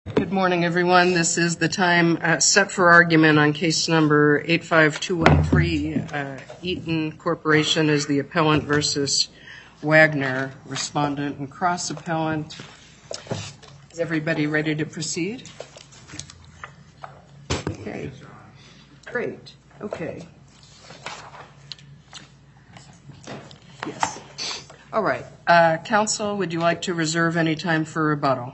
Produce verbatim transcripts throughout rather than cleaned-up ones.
Good morning, everyone. This is the time uh, set for argument on case number eight five two one three. Uh, Eaton Corporation is the appellant versus Wagner, respondent and cross-appellant. Is everybody ready to proceed? Okay. Great. Okay. Yes. All right. Uh, counsel, would you like to reserve any time for rebuttal?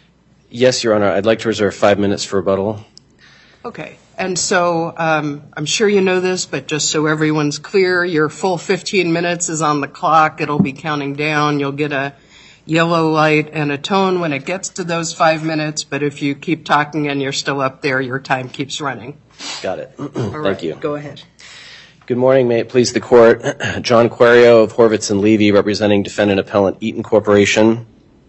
Yes, Your Honor. I'd like to reserve five minutes for rebuttal. Okay. And so um, I'm sure you know this, but just so everyone's clear, your full fifteen minutes is on the clock. It'll be counting down. You'll get a yellow light and a tone when it gets to those five minutes, but if you keep talking and you're still up there, your time keeps running. Got it. All Thank right, you. Go ahead. Good morning. May it please the Court. John Querio of Horvitz and Levy, representing defendant appellant Eaton Corporation.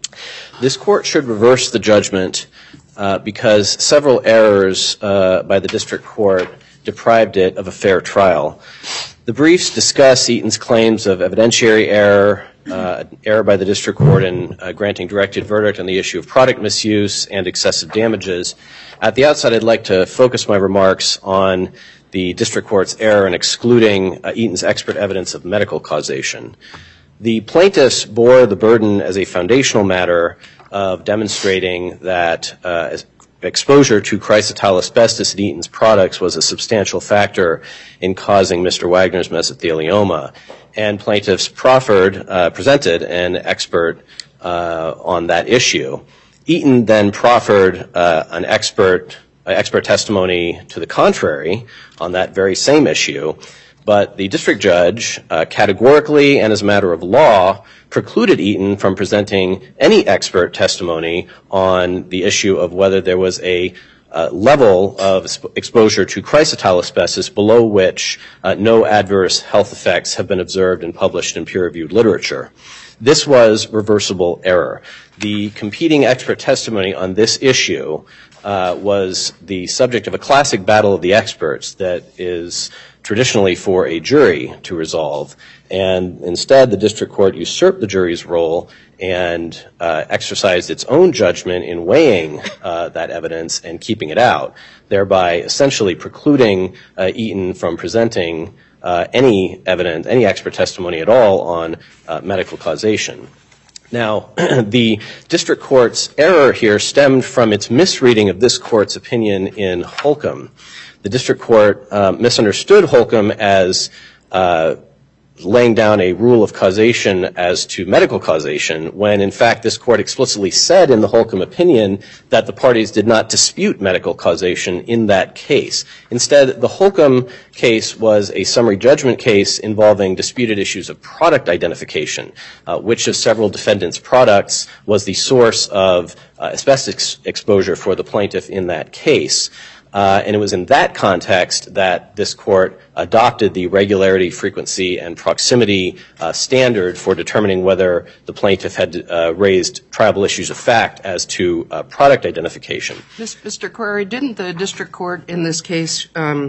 This Court should reverse the judgment uh, because several errors uh, by the District Court deprived it of a fair trial. The briefs discuss Eaton's claims of evidentiary error, uh, error by the District Court in uh, granting directed verdict on the issue of product misuse and excessive damages. At the outset, I'd like to focus my remarks on the District Court's error in excluding uh, Eaton's expert evidence of medical causation. The plaintiffs bore the burden as a foundational matter of demonstrating that uh, exposure to chrysotile asbestos in Eaton's products was a substantial factor in causing Mister Wagner's mesothelioma. And plaintiffs proffered, uh, presented an expert uh, on that issue. Eaton then proffered uh, an expert, uh, expert testimony to the contrary on that very same issue. But the district judge uh, categorically and as a matter of law precluded Eaton from presenting any expert testimony on the issue of whether there was a uh, level of exposure to chrysotile asbestos below which uh, no adverse health effects have been observed and published in peer-reviewed literature. This was reversible error. The competing expert testimony on this issue uh, was the subject of a classic battle of the experts that is traditionally for a jury to resolve. And instead, the district court usurped the jury's role and uh, exercised its own judgment in weighing uh, that evidence and keeping it out, thereby essentially precluding uh, Eaton from presenting uh, any evidence, any expert testimony at all on uh, medical causation. Now, the district court's error here stemmed from its misreading of this court's opinion in Holcomb. The district court uh, misunderstood Holcomb as uh, laying down a rule of causation as to medical causation, when in fact this court explicitly said in the Holcomb opinion that the parties did not dispute medical causation in that case. Instead, the Holcomb case was a summary judgment case involving disputed issues of product identification, uh, which of several defendants' products was the source of uh, asbestos exposure for the plaintiff in that case. Uh, and it was in that context that this court adopted the regularity, frequency, and proximity uh, standard for determining whether the plaintiff had uh, raised tribal issues of fact as to uh, product identification. Mister Query, didn't the district court in this case um,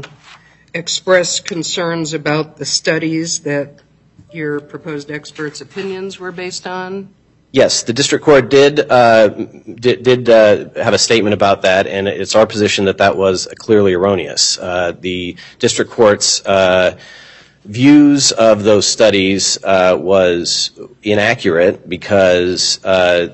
express concerns about the studies that your proposed experts' opinions were based on? Yes, the district court did uh, did, did uh, have a statement about that, and it's our position that that was clearly erroneous. Uh, the district court's uh, views of those studies uh, was inaccurate because uh,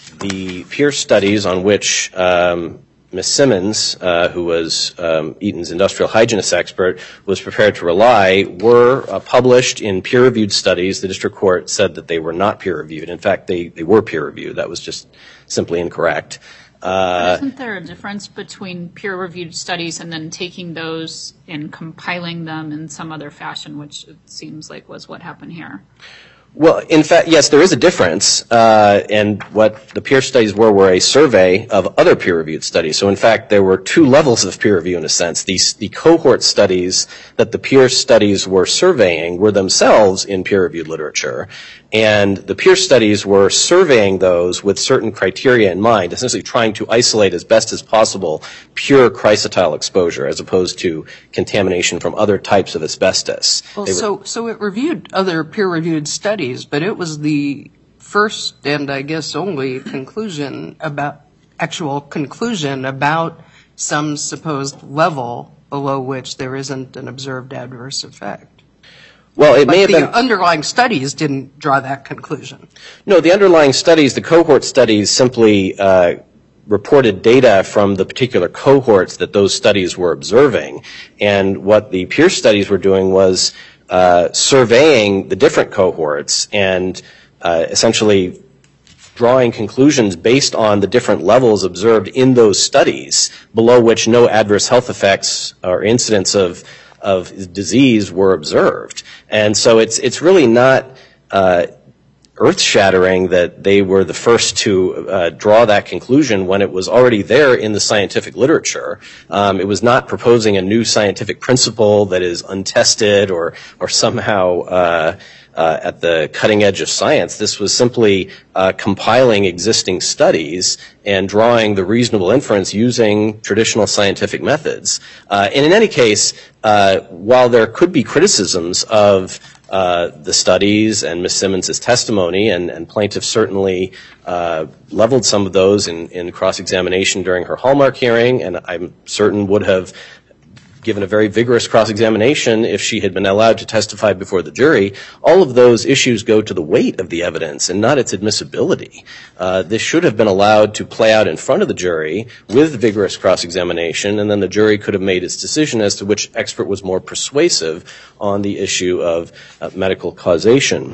the peer studies on which um, Miz Simmons, uh, who was um, Eaton's industrial hygienist expert, was prepared to rely, were uh, published in peer-reviewed studies. The district court said that they were not peer-reviewed. In fact, they, they were peer-reviewed. That was just simply incorrect. Uh, Isn't there a difference between peer-reviewed studies and then taking those and compiling them in some other fashion, which it seems like was what happened here? Well, in fact, yes, there is a difference, uh, and what the peer studies were were a survey of other peer-reviewed studies. So, in fact, there were two levels of peer review in a sense. These, the cohort studies that the peer studies were surveying were themselves in peer-reviewed literature, and the peer studies were surveying those with certain criteria in mind, essentially trying to isolate as best as possible pure chrysotile exposure as opposed to contamination from other types of asbestos. Well, so, so it reviewed other peer-reviewed studies, but it was the first and I guess only conclusion about actual conclusion about some supposed level below which there isn't an observed adverse effect. Well, it but may have the been. underlying studies didn't draw that conclusion. No, the underlying studies, the cohort studies, simply uh, reported data from the particular cohorts that those studies were observing. And what the Pierce studies were doing was uh, surveying the different cohorts and uh, essentially drawing conclusions based on the different levels observed in those studies, below which no adverse health effects or incidents of of disease were observed. And so it's it's really not uh, earth-shattering that they were the first to uh, draw that conclusion when it was already there in the scientific literature. Um, it was not proposing a new scientific principle that is untested or or somehow uh, uh, at the cutting edge of science. This was simply uh, compiling existing studies and drawing the reasonable inference using traditional scientific methods. Uh, and in any case, uh, while there could be criticisms of Uh, the studies and Miz Simmons' testimony, and, and plaintiffs certainly uh, leveled some of those in, in cross-examination during her Hallmark hearing, and I'm certain would have given a very vigorous cross-examination if she had been allowed to testify before the jury. All of those issues go to the weight of the evidence and not its admissibility. Uh, this should have been allowed to play out in front of the jury with vigorous cross-examination, and then the jury could have made its decision as to which expert was more persuasive on the issue of uh, medical causation.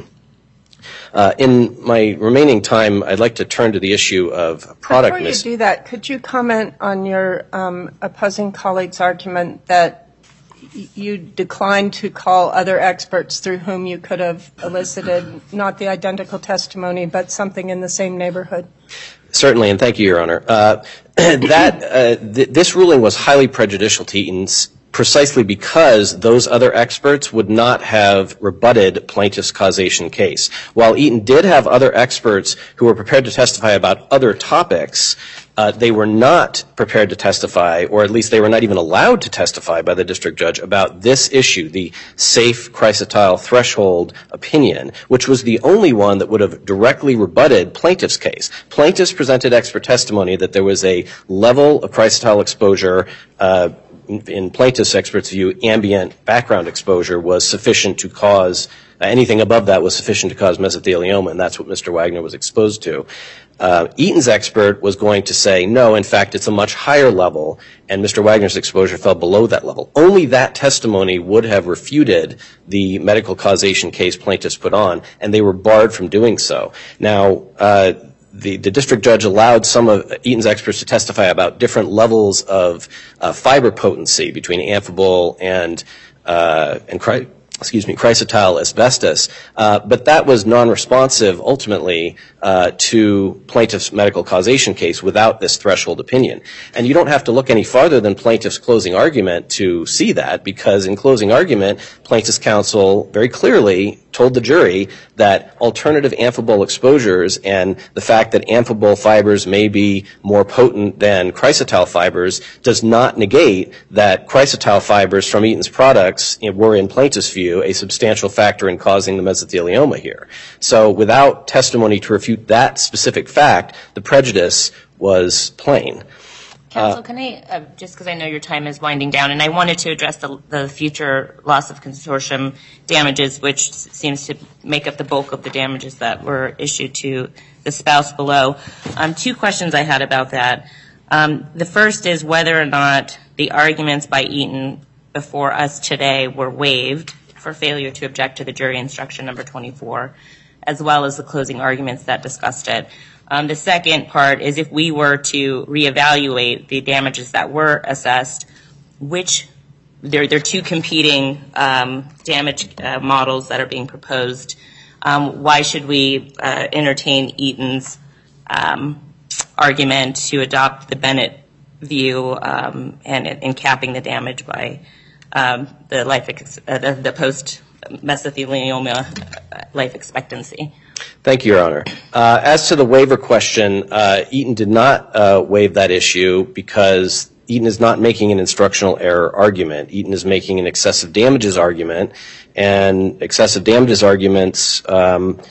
Uh, in my remaining time, I'd like to turn to the issue of product. Before you do that, could you comment on your um, opposing colleague's argument that y- you declined to call other experts through whom you could have elicited not the identical testimony, but something in the same neighborhood? Certainly, and thank you, Your Honor. Uh, that uh, th- this ruling was highly prejudicial to Eaton's, precisely because those other experts would not have rebutted plaintiff's causation case. While Eaton did have other experts who were prepared to testify about other topics, uh, they were not prepared to testify, or at least they were not even allowed to testify by the district judge about this issue, the safe chrysotile threshold opinion, which was the only one that would have directly rebutted plaintiff's case. Plaintiffs presented expert testimony that there was a level of chrysotile exposure uh, in plaintiff's expert's view, ambient background exposure was sufficient to cause, uh, anything above that was sufficient to cause mesothelioma, and that's what Mister Wagner was exposed to. Uh, Eaton's expert was going to say, no, in fact, it's a much higher level, and Mister Wagner's exposure fell below that level. Only that testimony would have refuted the medical causation case plaintiffs put on, and they were barred from doing so. Now, uh, The, the district judge allowed some of Eaton's experts to testify about different levels of uh, fiber potency between amphibole and uh, and cry, excuse me, chrysotile asbestos, uh, but that was non-responsive ultimately uh, to plaintiff's medical causation case without this threshold opinion. And you don't have to look any farther than plaintiff's closing argument to see that, because in closing argument, plaintiff's counsel very clearly told the jury that alternative amphibole exposures and the fact that amphibole fibers may be more potent than chrysotile fibers does not negate that chrysotile fibers from Eaton's products were, in plaintiff's view, a substantial factor in causing the mesothelioma here. So without testimony to refute that specific fact, the prejudice was plain. Counsel, can I, uh, just because I know your time is winding down, and I wanted to address the, the future loss of consortium damages, which seems to make up the bulk of the damages that were issued to the spouse below. Um, two questions I had about that. Um, the first is whether or not the arguments by Eaton before us today were waived for failure to object to the jury instruction number twenty-four, as well as the closing arguments that discussed it. Um, the second part is if we were to reevaluate the damages that were assessed, which there, there are two competing um, damage uh, models that are being proposed. Um, why should we uh, entertain Eaton's um, argument to adopt the Bennett view um, and, and capping the damage by um, the life ex- uh, the, the post mesothelioma life expectancy? Thank you, Your Honor. Uh, as to the waiver question, uh, Eaton did not uh, waive that issue because Eaton is not making an instructional error argument. Eaton is making an excessive damages argument, and excessive damages arguments um,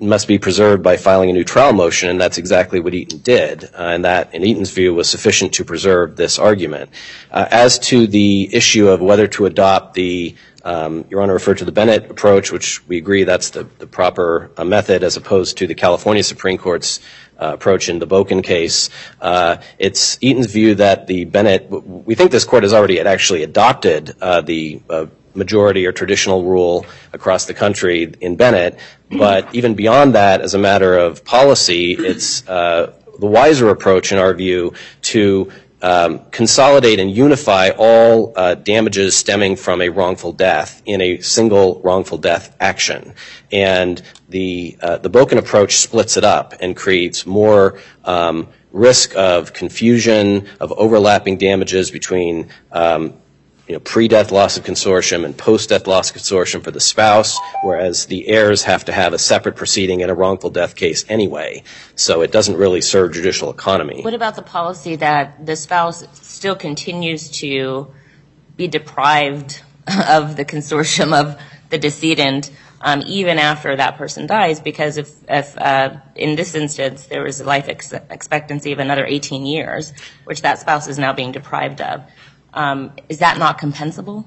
must be preserved by filing a new trial motion, and that's exactly what Eaton did, uh, and that, in Eaton's view, was sufficient to preserve this argument. Uh, as to the issue of whether to adopt the Um, Your Honor referred to the Bennett approach, which we agree that's the, the proper uh, method, as opposed to the California Supreme Court's uh, approach in the Boken case. Uh, it's Eaton's view that the Bennett, we think this court has already had actually adopted uh, the uh, majority or traditional rule across the country in Bennett, but even beyond that, as a matter of policy, it's uh, the wiser approach, in our view, to Um, consolidate and unify all uh, damages stemming from a wrongful death in a single wrongful death action. And the uh, the Boken approach splits it up and creates more um, risk of confusion, of overlapping damages between um, you know, pre-death loss of consortium and post-death loss of consortium for the spouse, whereas the heirs have to have a separate proceeding in a wrongful death case anyway. So it doesn't really serve judicial economy. What about the policy that the spouse still continues to be deprived of the consortium of the decedent um, even after that person dies? Because if, if uh, in this instance there was a life ex- expectancy of another eighteen years, which that spouse is now being deprived of, Um, is that not compensable?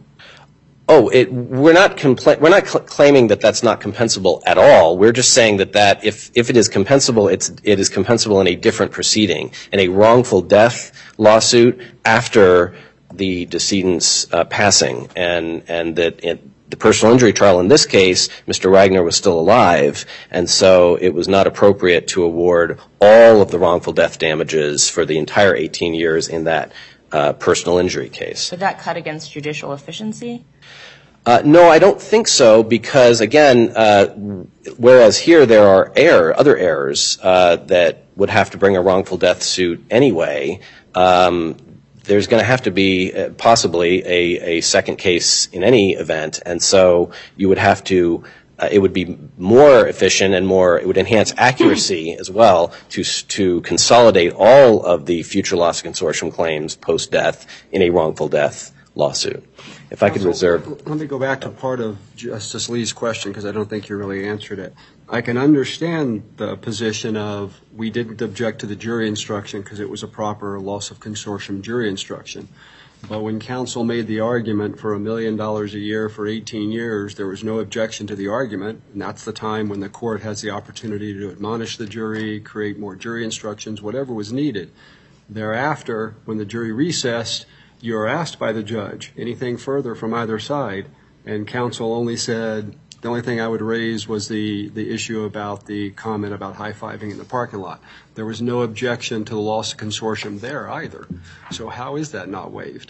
Oh, it, we're not compla- we're not cl- claiming that that's not compensable at all. We're just saying that, that if, if it is compensable, it's, it is compensable in a different proceeding, in a wrongful death lawsuit after the decedent's uh, passing, and, and that it, the personal injury trial in this case, Mister Wagner was still alive, and so it was not appropriate to award all of the wrongful death damages for the entire eighteen years in that Uh, personal injury case. Would that cut against judicial efficiency? Uh, no, I don't think so, because again, uh, whereas here there are error, other errors uh, that would have to bring a wrongful death suit anyway, um, there's going to have to be uh, possibly a, a second case in any event, and so you would have to Uh, it would be more efficient and more, it would enhance accuracy as well to to consolidate all of the future loss consortium claims post-death in a wrongful death lawsuit. If I could reserve. Let me go back to part of Justice Lee's question, because I don't think you really answered it. I can understand the position of we didn't object to the jury instruction because it was a proper loss of consortium jury instruction. But when counsel made the argument for a million dollars a year for eighteen years, there was no objection to the argument, and that's the time when the court has the opportunity to admonish the jury, create more jury instructions, whatever was needed. Thereafter, when the jury recessed, you are asked by the judge anything further from either side, and counsel only said, the only thing I would raise was the, the issue about the comment about high-fiving in the parking lot. There was no objection to the loss of consortium there either. So how is that not waived?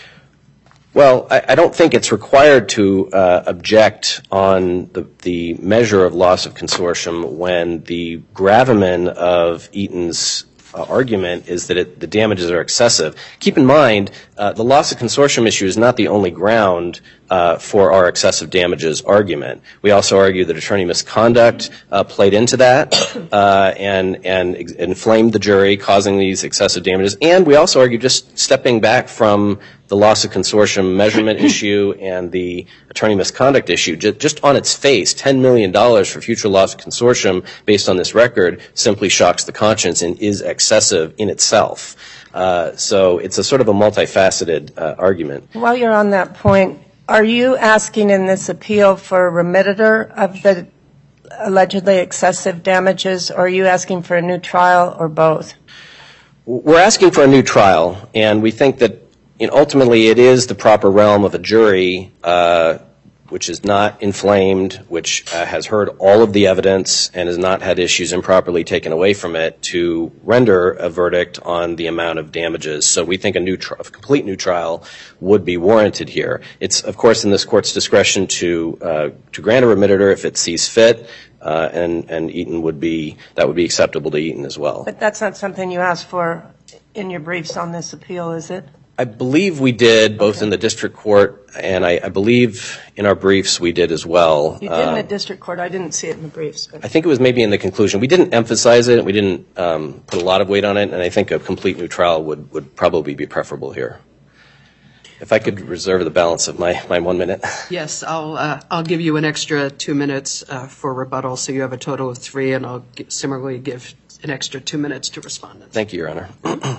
Well, I, I don't think it's required to uh, object on the, the measure of loss of consortium when the gravamen of Eaton's Uh, argument is that it, the damages are excessive. Keep in mind, uh, the loss of consortium issue is not the only ground uh, for our excessive damages argument. We also argue that attorney misconduct uh, played into that uh, and, and ex- inflamed the jury, causing these excessive damages. And we also argue, just stepping back from the loss of consortium measurement issue and the attorney misconduct issue, just, just on its face, ten million dollars for future loss of consortium based on this record simply shocks the conscience and is excessive in itself. Uh, so it's a sort of a multifaceted uh, argument. While you're on that point, are you asking in this appeal for a remediator of the allegedly excessive damages, or are you asking for a new trial, or both? We're asking for a new trial, and we think that And ultimately, it is the proper realm of a jury, uh, which is not inflamed, which uh, has heard all of the evidence and has not had issues improperly taken away from it, to render a verdict on the amount of damages. So we think a new, tri- a complete new trial would be warranted here. It's, of course, in this court's discretion to uh, to grant a remediator if it sees fit, uh, and and Eaton would be that would be acceptable to Eaton as well. But that's not something you asked for in your briefs on this appeal, is it? I believe we did, both in the district court, and I, I believe in our briefs we did as well. You did in Uh, the district court. I didn't see it in the briefs. But. I think it was maybe in the conclusion. We didn't emphasize it. We didn't um, put a lot of weight on it, and I think a complete new trial would, would probably be preferable here. If I could reserve the balance of my, my one minute. Yes, I'll, uh, I'll give you an extra two minutes uh, for rebuttal, so you have a total of three, and I'll g- similarly give an extra two minutes to respondents. Thank you, Your Honor.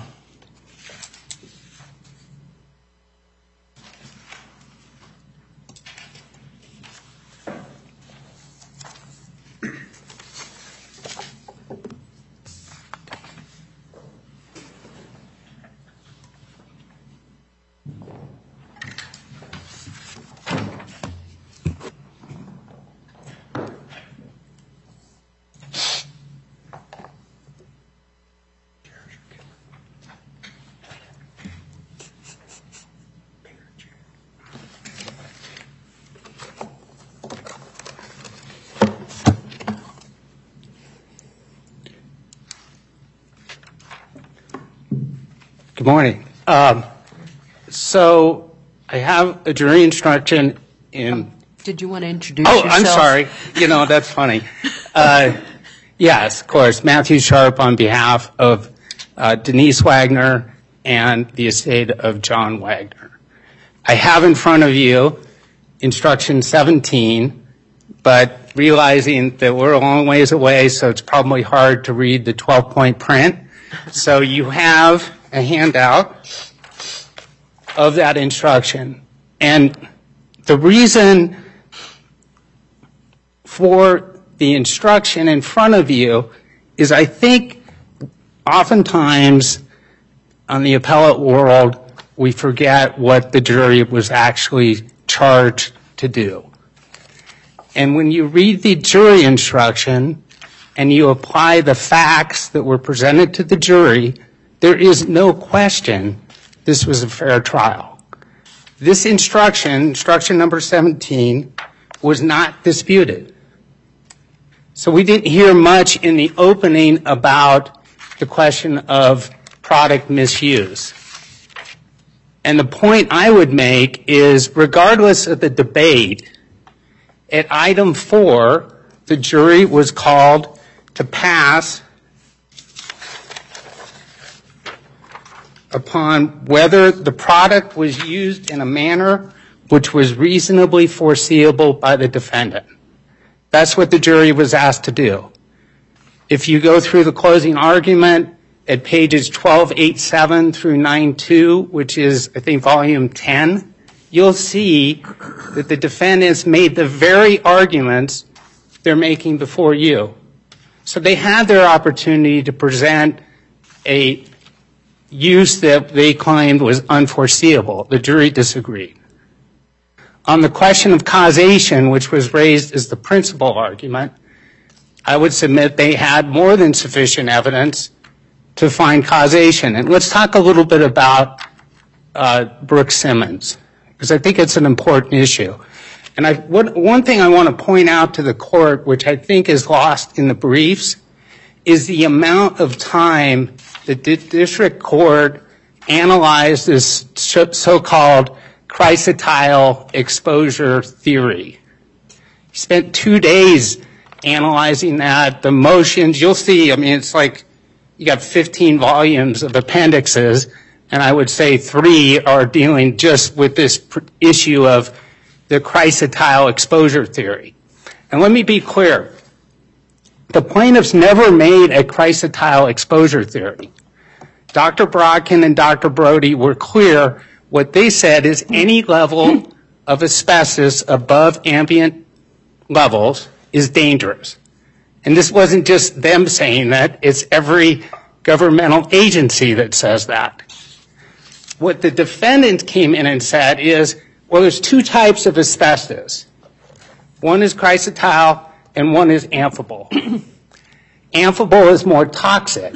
Good morning. Um, so I have a jury instruction in. Did you want to introduce Oh, yourself? I'm sorry. You know, that's funny. Uh, yes, of course. Matthew Sharp on behalf of uh, Denise Wagner and the estate of John Wagner. I have in front of you instruction seventeen, but realizing that we're a long ways away, so it's probably hard to read the twelve-point print. So you have a handout of that instruction. And the reason for the instruction in front of you is I think oftentimes on the appellate world we forget what the jury was actually charged to do. And when you read the jury instruction and you apply the facts that were presented to the jury, there is no question this was a fair trial. This instruction, instruction number seventeen, was not disputed. So we didn't hear much in the opening about the question of product misuse. And the point I would make is, regardless of the debate, at item four, the jury was called to pass upon whether the product was used in a manner which was reasonably foreseeable by the defendant. That's what the jury was asked to do. If you go through the closing argument at pages twelve eighty-seven through nine two, which is, I think, volume ten, you'll see that the defendants made the very arguments they're making before you. So they had their opportunity to present a use that they claimed was unforeseeable. The jury disagreed. On the question of causation, which was raised as the principal argument, I would submit they had more than sufficient evidence to find causation. And let's talk a little bit about uh, Brooks Simmons, because I think it's an important issue. And I, what, one thing I want to point out to the court, which I think is lost in the briefs, is the amount of time the di- district court analyzed this so-called chrysotile exposure theory. He spent two days analyzing that, the motions. You'll see, I mean, it's like you got fifteen volumes of appendixes, and I would say three are dealing just with this pr- issue of the chrysotile exposure theory. And let me be clear. The plaintiffs never made a chrysotile exposure theory. Doctor Brodkin and Doctor Brody were clear. What they said is any level of asbestos above ambient levels is dangerous. And this wasn't just them saying that, it's every governmental agency that says that. What the defendant came in and said is, well, there's two types of asbestos. One is chrysotile and one is amphibole. Amphibole is more toxic.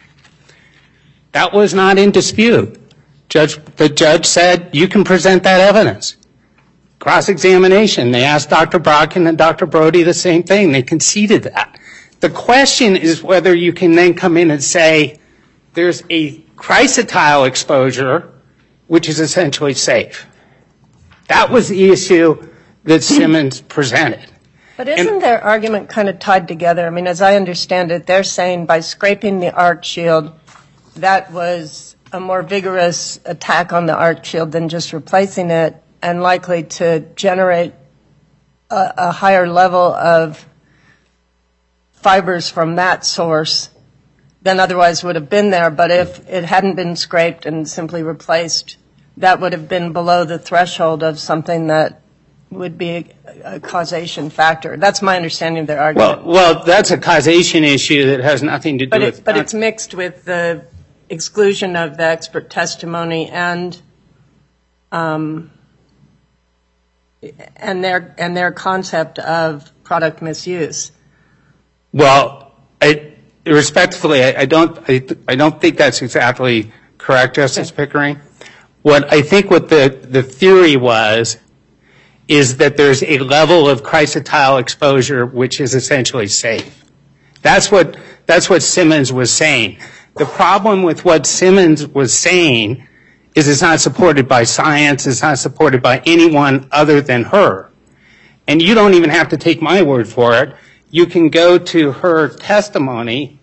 That was not in dispute. Judge, the judge said, you can present that evidence. Cross-examination. They asked Doctor Brodkin and Doctor Brody the same thing. They conceded that. The question is whether you can then come in and say there's a chrysotile exposure, which is essentially safe. That was the issue that Simmons presented. But isn't and, their argument kind of tied together? I mean, as I understand it, they're saying by scraping the arc shield, that was a more vigorous attack on the arc shield than just replacing it, and likely to generate a, a higher level of fibers from that source than otherwise would have been there. But if it hadn't been scraped and simply replaced, that would have been below the threshold of something that would be a, a causation factor. That's my understanding of their argument. Well, well, that's a causation issue that has nothing to do but with... It, but it's mixed with the exclusion of the expert testimony and um, and their and their concept of product misuse. Well, I, respectfully, I, I don't I, I don't think that's exactly correct, Justice Pickering. What I think what the, the theory was is that there's a level of chrysotile exposure which is essentially safe. That's what that's what Simmons was saying. The problem with what Simmons was saying is it's not supported by science, it's not supported by anyone other than her. And you don't even have to take my word for it. You can go to her testimony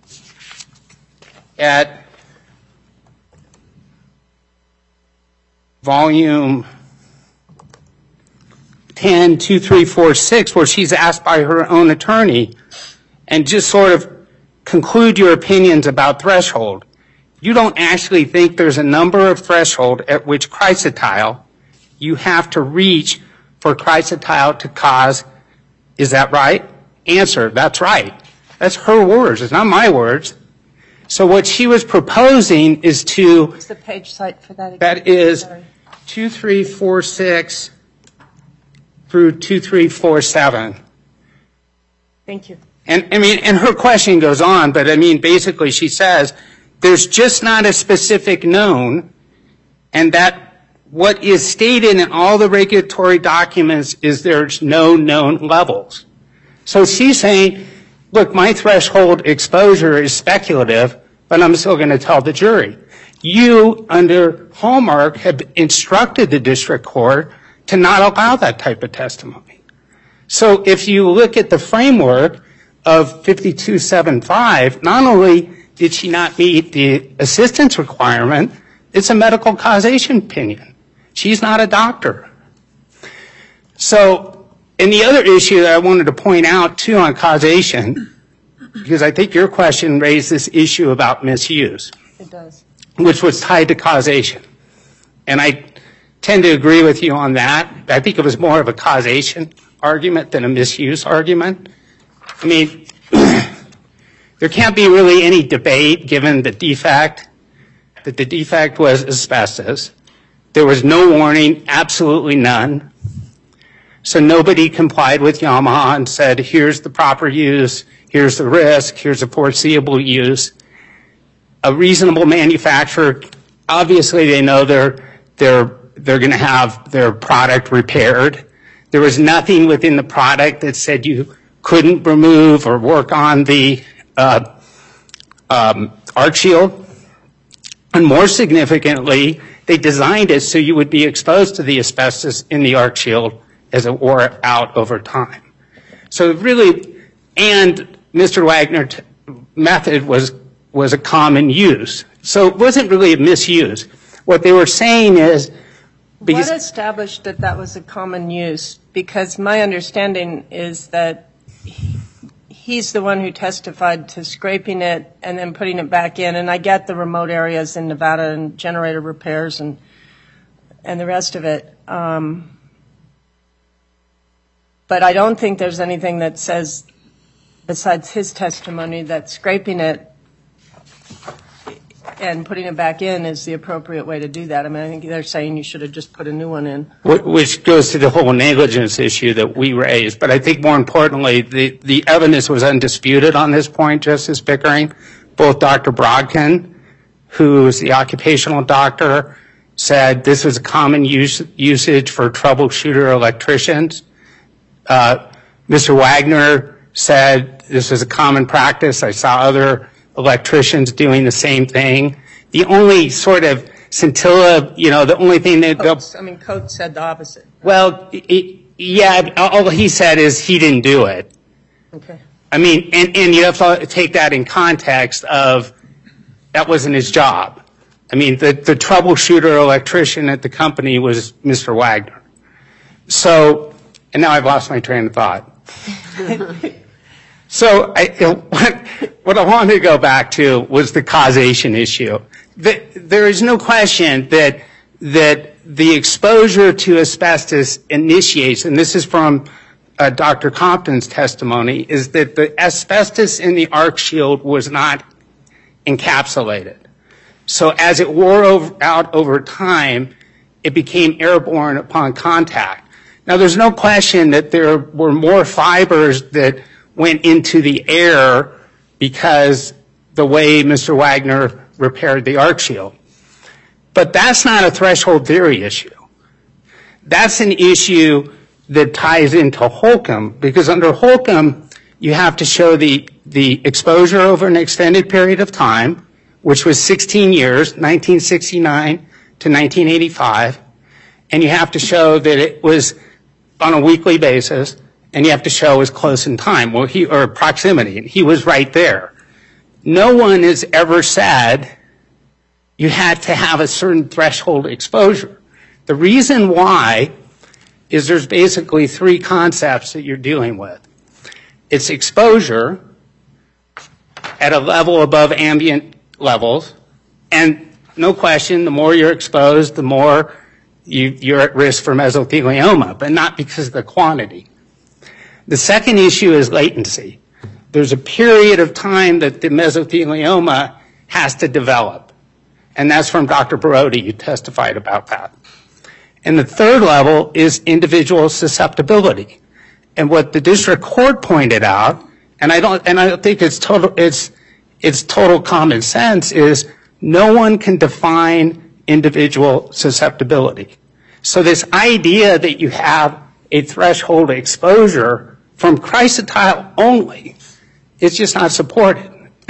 at volume ten, two, three, four, six, where she's asked by her own attorney, and just sort of conclude your opinions about threshold. You don't actually think there's a number of threshold at which chrysotile you have to reach for chrysotile to cause. Is that right? Answer, that's right. That's her words. It's not my words. So what she was proposing is to... What's the page site for that again? That is Sorry. two three four six through two three four seven. Thank you. And I mean, and her question goes on, but I mean, basically she says there's just not a specific known, and that what is stated in all the regulatory documents is there's no known levels. So she's saying, look, my threshold exposure is speculative, but I'm still going to tell the jury. You, under Hallmark, have instructed the district court to not allow that type of testimony. So if you look at the framework of fifty-two seventy-five, not only did she not meet the assistance requirement, it's a medical causation opinion. She's not a doctor. So, and the other issue that I wanted to point out, too, on causation, because I think your question raised this issue about misuse. It does. Which was tied to causation. And I tend to agree with you on that. I think it was more of a causation argument than a misuse argument. I mean, there can't be really any debate given the defect, that the defect was asbestos. There was no warning, absolutely none. So nobody complied with Yamaha and said, here's the proper use, here's the risk, here's the foreseeable use. A reasonable manufacturer, obviously they know they're, they're, they're going to have their product repaired. There was nothing within the product that said you couldn't remove or work on the uh, um, arc shield. And more significantly, they designed it so you would be exposed to the asbestos in the arc shield as it wore out over time. So really, and Mister Wagner's method was, was a common use. So it wasn't really a misuse. What they were saying is... What established that that was a common use? Because my understanding is that he's the one who testified to scraping it and then putting it back in. And I get the remote areas in Nevada and generator repairs and and the rest of it. Um, but I don't think there's anything that says, besides his testimony, that scraping it and putting it back in is the appropriate way to do that. I mean, I think they're saying you should have just put a new one in. Which goes to the whole negligence issue that we raised. But I think more importantly, the, the evidence was undisputed on this point, Justice Pickering. Both Doctor Brodkin, who is the occupational doctor, said this was a common use, usage for troubleshooter electricians. Uh, Mister Wagner said this was a common practice. I saw other electricians doing the same thing. The only sort of scintilla, you know, the only thing that... Coates, I mean, Coates said the opposite. Well, it, yeah, all he said is he didn't do it. Okay. I mean, and, and you have to take that in context of that wasn't his job. I mean, the, the troubleshooter electrician at the company was Mister Wagner. So, and now I've lost my train of thought. So I, what, what I wanted to go back to was the causation issue. The, there is no question that, that the exposure to asbestos initiates, and this is from uh, Doctor Compton's testimony, is that the asbestos in the arc shield was not encapsulated. So as it wore over, out over time, it became airborne upon contact. Now, there's no question that there were more fibers that went into the air because the way Mister Wagner repaired the arc shield. But that's not a threshold theory issue. That's an issue that ties into Holcomb, because under Holcomb, you have to show the, the exposure over an extended period of time, which was sixteen years, nineteen sixty-nine to nineteen eighty-five, and you have to show that it was on a weekly basis, and you have to show it was close in time, well, he, or proximity, and he was right there. No one has ever said you had to have a certain threshold exposure. The reason why is there's basically three concepts that you're dealing with. It's exposure at a level above ambient levels, and no question, the more you're exposed, the more you, you're at risk for mesothelioma, but not because of the quantity. The second issue is latency. There's a period of time that the mesothelioma has to develop, and that's from Doctor Brody, who testified about that. And the third level is individual susceptibility. And what the district court pointed out, and I don't, and I don't think it's total, it's, it's total common sense, is no one can define individual susceptibility. So this idea that you have a threshold exposure from chrysotile only is just not supported.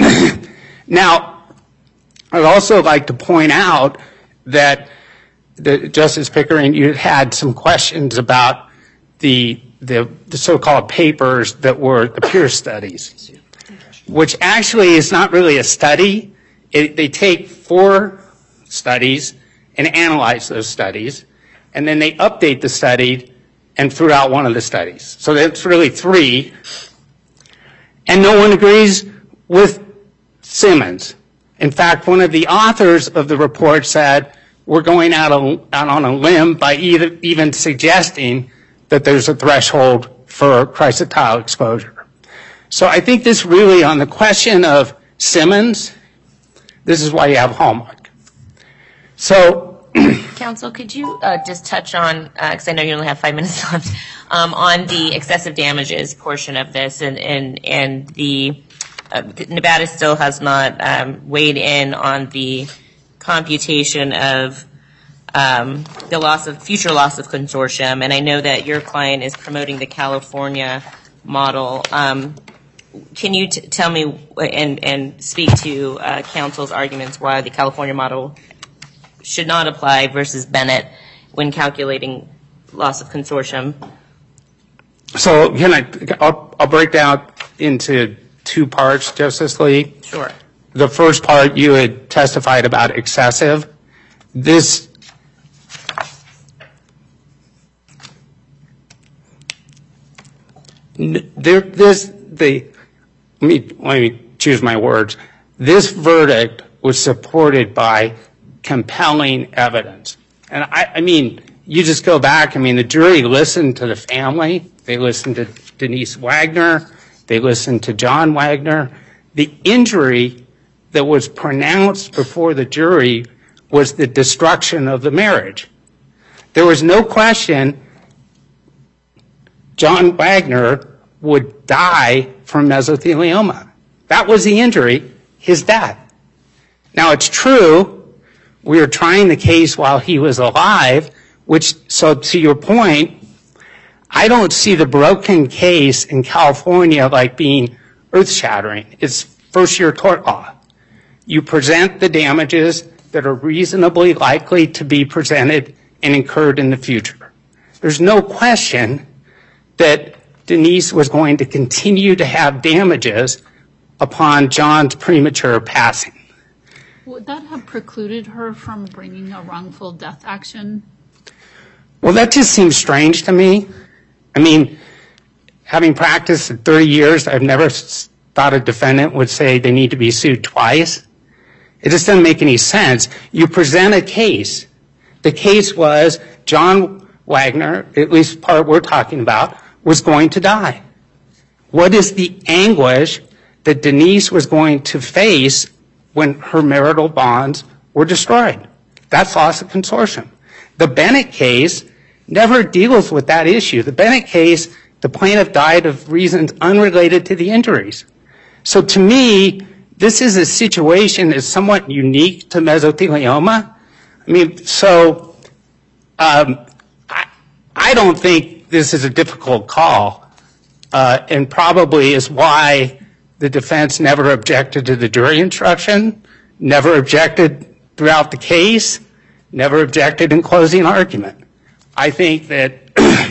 Now, I'd also like to point out that the, Justice Pickering, you had some questions about the, the, the so-called papers that were the peer studies, which actually is not really a study. It, they take four studies and analyze those studies, and then they update the study and threw out one of the studies. So that's really three. And no one agrees with Simmons. In fact, one of the authors of the report said, we're going out, a, out on a limb by either, even suggesting that there's a threshold for chrysotile exposure. So I think this really, on the question of Simmons, this is why you have Hallmark. So, Counsel, could you uh, just touch on, because uh, I know you only have five minutes left, um, on the excessive damages portion of this, and and, and the uh, Nevada still has not um, weighed in on the computation of um, the loss of future loss of consortium, and I know that your client is promoting the California model. Um, can you t- tell me and and speak to uh, counsel's arguments why the California model should not apply versus Bennett when calculating loss of consortium? So can I, I'll, I'll break down into two parts, Justice Lee. Sure. The first part, you had testified about excessive. This, there, this, the, let me, let me choose my words. This verdict was supported by compelling evidence. And I, I mean, you just go back, I mean, the jury listened to the family, they listened to Denise Wagner, they listened to John Wagner. The injury that was pronounced before the jury was the destruction of the marriage. There was no question John Wagner would die from mesothelioma. That was the injury, his death. Now, it's true, we were trying the case while he was alive, which, so to your point, I don't see the broken case in California like being earth-shattering. It's first-year tort law. You present the damages that are reasonably likely to be presented and incurred in the future. There's no question that Denise was going to continue to have damages upon John's premature passing. Would that have precluded her from bringing a wrongful death action? Well, that just seems strange to me. I mean, having practiced for thirty years, I've never thought a defendant would say they need to be sued twice. It just doesn't make any sense. You present a case. The case was John Wagner, at least the part we're talking about, was going to die. What is the anguish that Denise was going to face when her marital bonds were destroyed? That's loss of consortium. The Bennett case never deals with that issue. The Bennett case, the plaintiff died of reasons unrelated to the injuries. So to me, this is a situation that's somewhat unique to mesothelioma. I mean, so um, I, I don't think this is a difficult call, uh, and probably is why the defense never objected to the jury instruction, never objected throughout the case, never objected in closing argument. I think that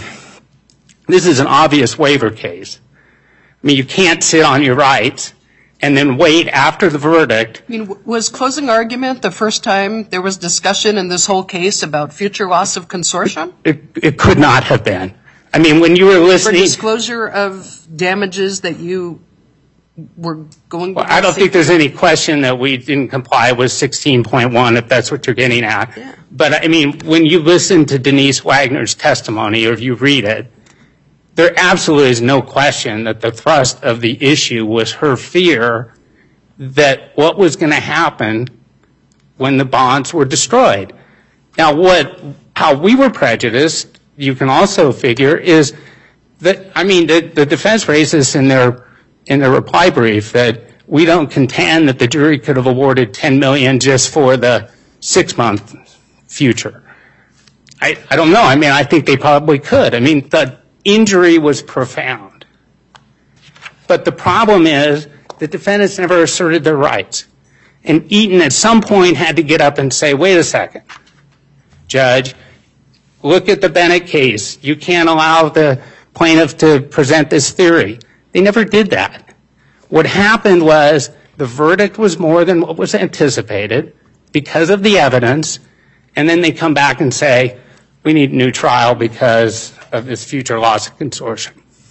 this is an obvious waiver case. I mean, you can't sit on your rights and then wait after the verdict. I mean, was closing argument the first time there was discussion in this whole case about future loss of consortium? It, it could not have been. I mean, when you were listening... For disclosure of damages that you were going to... Well, I don't think there's any question that we didn't comply with sixteen point one, if that's what you're getting at. Yeah. But, I mean, when you listen to Denise Wagner's testimony, or if you read it, there absolutely is no question that the thrust of the issue was her fear that what was going to happen when the bonds were destroyed. Now, what, how we were prejudiced, you can also figure, is that, I mean, the, the defense raises in their, in their reply brief that we don't contend that the jury could have awarded ten million dollars just for the six-month future. I, I don't know. I mean, I think they probably could. I mean, the injury was profound. But the problem is the defendants never asserted their rights. And Eaton at some point had to get up and say, wait a second, Judge, look at the Bennett case. You can't allow the plaintiff to present this theory. They never did that. What happened was the verdict was more than what was anticipated because of the evidence, and then they come back and say, we need a new trial because of this future loss of consortium.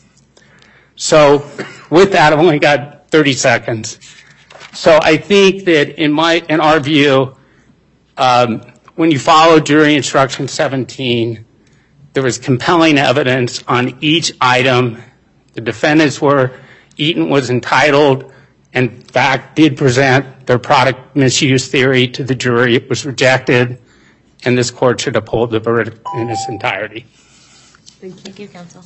So with that, I've only got thirty seconds. So I think that in my, in our view, um, when you follow jury instruction seventeen, there was compelling evidence on each item. The defendants were, Eaton was entitled, and in fact did present their product misuse theory to the jury. It was rejected, and this court should uphold the verdict in its entirety. Thank you. Thank you, counsel.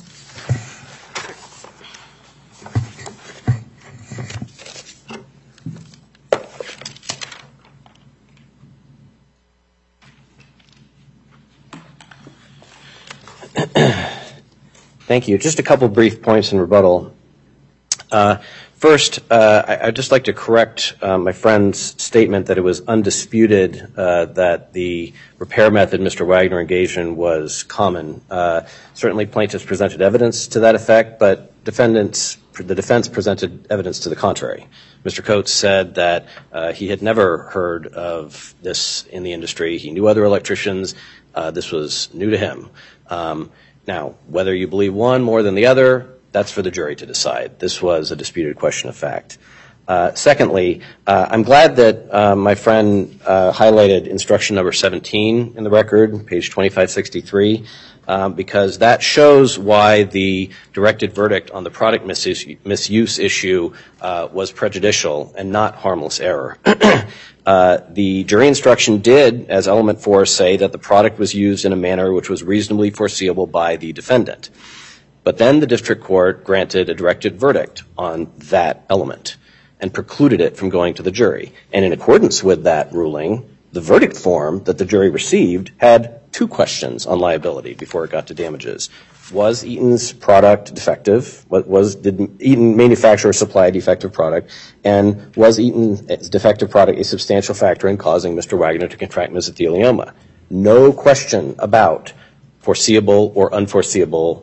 Thank you. Just a couple brief points in rebuttal. Uh, first, uh, I, I'd just like to correct uh, my friend's statement that it was undisputed uh, that the repair method Mister Wagner engaged in was common. Uh, certainly plaintiffs presented evidence to that effect, but defendants, the defense presented evidence to the contrary. Mister Coates said that uh, he had never heard of this in the industry. He knew other electricians. Uh, this was new to him. Um, now, whether you believe one more than the other, that's for the jury to decide. This was a disputed question of fact. Uh, secondly, uh, I'm glad that uh, my friend uh, highlighted instruction number seventeen in the record, page twenty-five sixty-three, um, because that shows why the directed verdict on the product misuse, misuse issue uh, was prejudicial and not harmless error. Uh, the jury instruction did, as element four, say that the product was used in a manner which was reasonably foreseeable by the defendant. But then the district court granted a directed verdict on that element and precluded it from going to the jury. And in accordance with that ruling, the verdict form that the jury received had two questions on liability before it got to damages. Was Eaton's product defective? What was, did Eaton manufacture or supply a defective product? And was Eaton's defective product a substantial factor in causing Mister Wagner to contract mesothelioma? No question about foreseeable or unforeseeable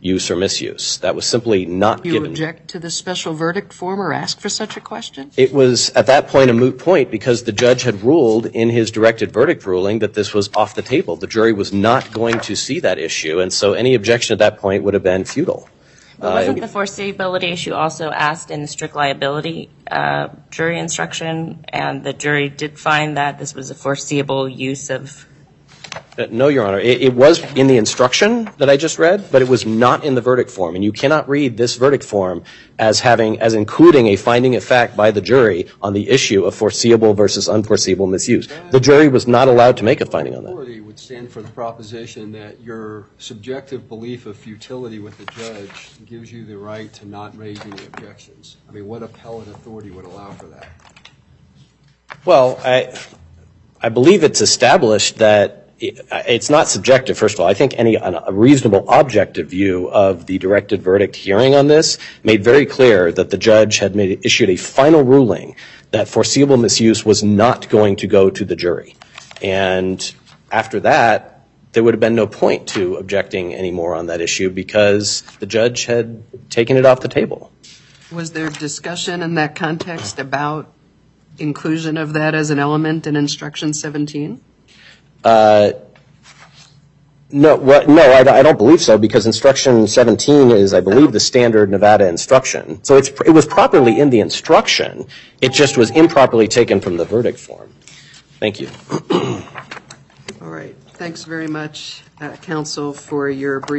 use or misuse. That was simply not You given. object to the special verdict form or ask for such a question? It was, at that point, a moot point because the judge had ruled in his directed verdict ruling that this was off the table. The jury was not going to see that issue, and so any objection at that point would have been futile. But wasn't the foreseeability issue also asked in the strict liability uh, jury instruction, and the jury did find that this was a foreseeable use of? Uh, no, Your Honor. It, it was in the instruction that I just read, but it was not in the verdict form. And you cannot read this verdict form as having, as including a finding of fact by the jury on the issue of foreseeable versus unforeseeable misuse. The jury was not allowed to make a finding on that. Authority would stand for the proposition that your subjective belief of futility with the judge gives you the right to not raise any objections. I mean, what appellate authority would allow for that? Well, I, I believe it's established that it's not subjective, first of all. I think any a reasonable objective view of the directed verdict hearing on this made very clear that the judge had made, issued a final ruling that foreseeable misuse was not going to go to the jury. And after that, there would have been no point to objecting anymore on that issue because the judge had taken it off the table. Was there discussion in that context about inclusion of that as an element in Instruction seventeen? Uh, no, well, no, I, I don't believe so because Instruction seventeen is, I believe, the standard Nevada instruction. So it's, it was properly in the instruction. It just was improperly taken from the verdict form. Thank you. All right. Thanks very much, uh, counsel, for your brief